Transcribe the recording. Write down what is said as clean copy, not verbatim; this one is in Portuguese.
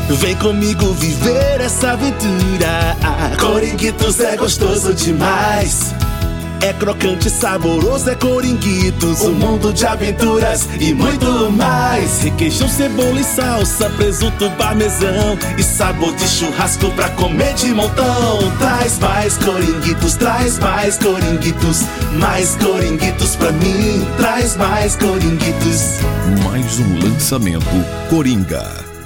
Vem comigo viver essa aventura. Coringuitos é gostoso demais. É crocante, saboroso, é Coringuitos. Um mundo de aventuras e muito mais. Requeijão, cebola e salsa, presunto, parmesão e sabor de churrasco pra comer de montão. Traz mais Coringuitos, traz mais Coringuitos. Mais Coringuitos pra mim, traz mais Coringuitos. Mais um lançamento Coringa.